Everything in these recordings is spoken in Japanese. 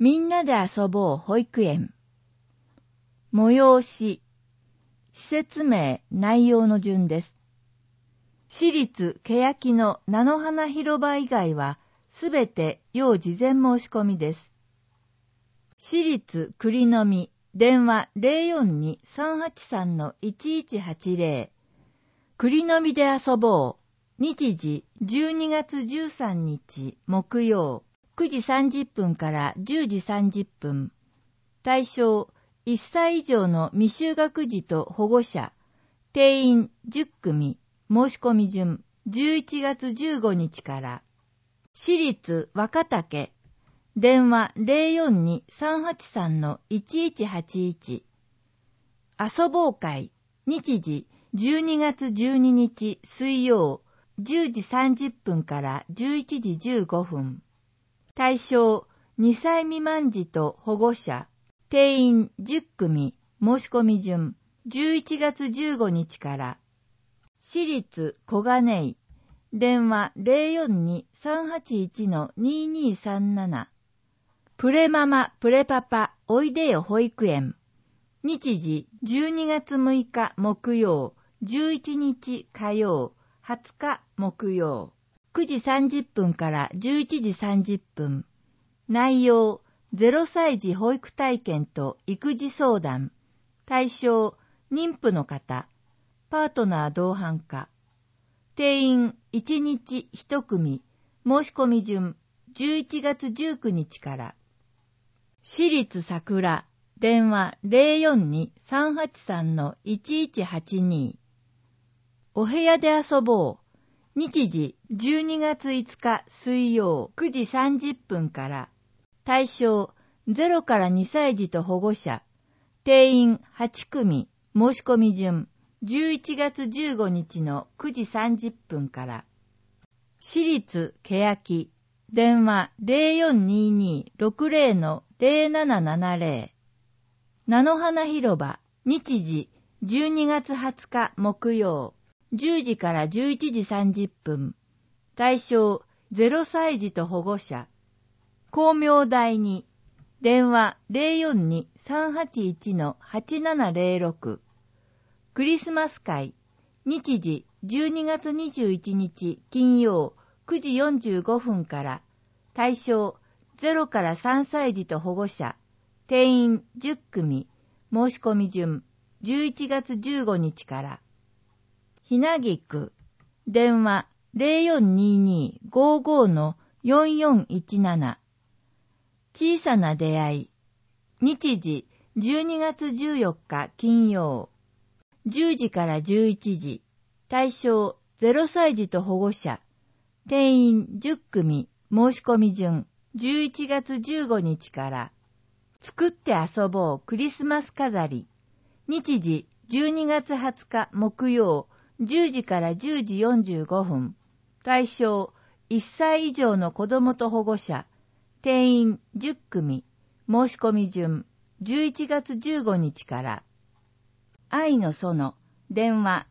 みんなで遊ぼう保育園。催し、施設名、内容の順です。私立欅の菜の花広場以外はすべて要事前申し込みです。私立栗の実、電話 042-383-1180。栗の実で遊ぼう。日時12月13日木曜9時30分から10時30分。対象1歳以上の未就学児と保護者。定員10組。申し込み順11月15日から。私立若竹。電話 042-383-1181。遊ぼう会。日時12月12日水曜10時30分から11時15分。対象2歳未満児と保護者。定員10組。申し込み順11月15日から。私立小金井。電話 042-381-2237。プレママプレパパおいでよ保育園。日時12月6日木曜11日火曜20日木曜9時30分から11時30分。内容0歳児保育体験と育児相談。対象妊婦の方。パートナー同伴か。定員1日1組。申し込み順11月19日から。私立桜。電話 042-383-1182。お部屋で遊ぼう。日時12月5日水曜9時30分から。対象0から2歳児と保護者。定員8組。申し込み順11月15日の9時30分から。私立欅。電話 0422-60-0770。菜の花広場。日時12月20日木曜10時から11時30分。対象0歳児と保護者。光明台に。電話 042-381-8706。クリスマス会。日時12月21日金曜9時45分から。対象0から3歳児と保護者。定員10組。申し込み順11月15日から。ひなぎく。電話 0422-55-4417。小さな出会い。日時12月14日金曜10時から11時。対象0歳児と保護者。定員10組。申し込み順11月15日から。作って遊ぼうクリスマス飾り。日時12月20日木曜10時から10時45分。対象1歳以上の子供と保護者。定員10組。申し込み順11月15日から。愛の園。電話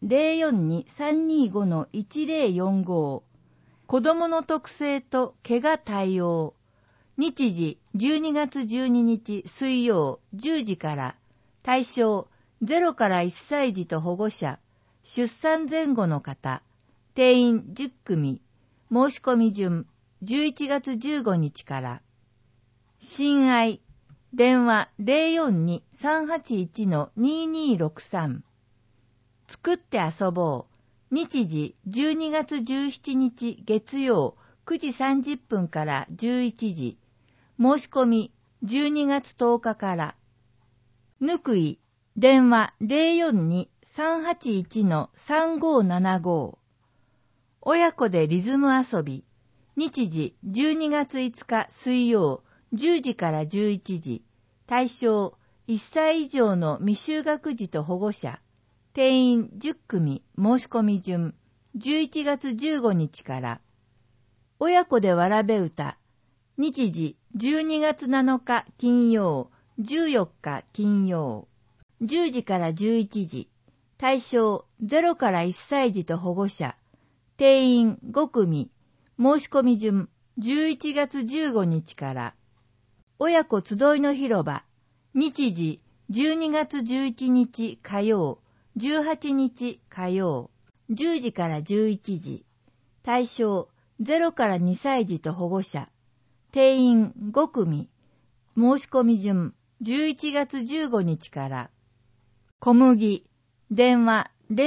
042-325-1045。子供の特性と怪我対応。日時12月12日水曜10時から。対象0から1歳児と保護者。出産前後の方。定員10組。申し込み順11月15日から。親愛。電話 042-381-2263。作って遊ぼう。日時12月17日月曜9時30分から11時。申し込み12月10日から。ぬくい。電話 042-381-3575。親子でリズム遊び。日時12月5日水曜10時から11時。対象1歳以上の未就学児と保護者。定員10組。申し込み順11月15日から。親子でわらべ歌。日時12月7日金曜14日金曜10時から11時。対象0から1歳児と保護者。定員5組。申し込み順11月15日から。 親子集いの広場、日時12月11日火曜、18日火曜、10時から11時。対象0から2歳児と保護者。定員5組。申し込み順11月15日から。小麦、電話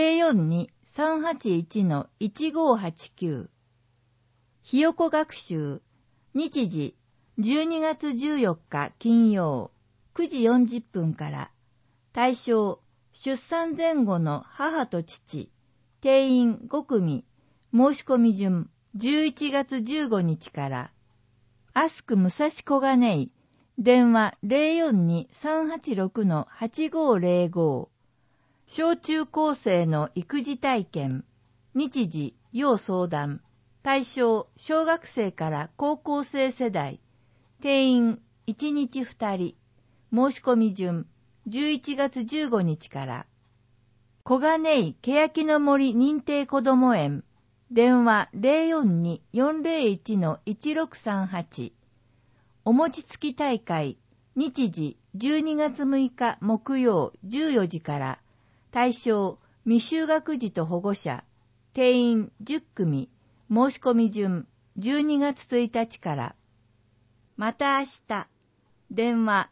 042-381-1589。ひよこ学習、日時12月14日金曜、9時40分から。対象、出産前後の母と父。定員5組。申し込み順11月15日から。アスク武蔵小金井、電話 042-386-8505。小中高生の育児体験、日時要相談。対象、小学生から高校生世代。定員1日2人。申し込み順11月15日から。小金井欅の森認定こども園、電話 042-401-1638。お餅つき大会、日時12月6日木曜14時から。対象、未就学児と保護者。定員10組。申し込み順12月1日から。また明日。電話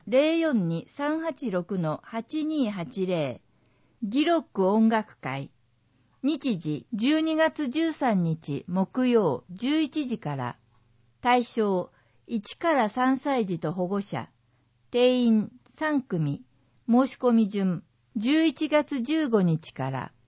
042-386-8280。ギロック音楽会。日時12月13日木曜11時から。対象1から3歳児と保護者。定員3組。申し込み順11月15日から。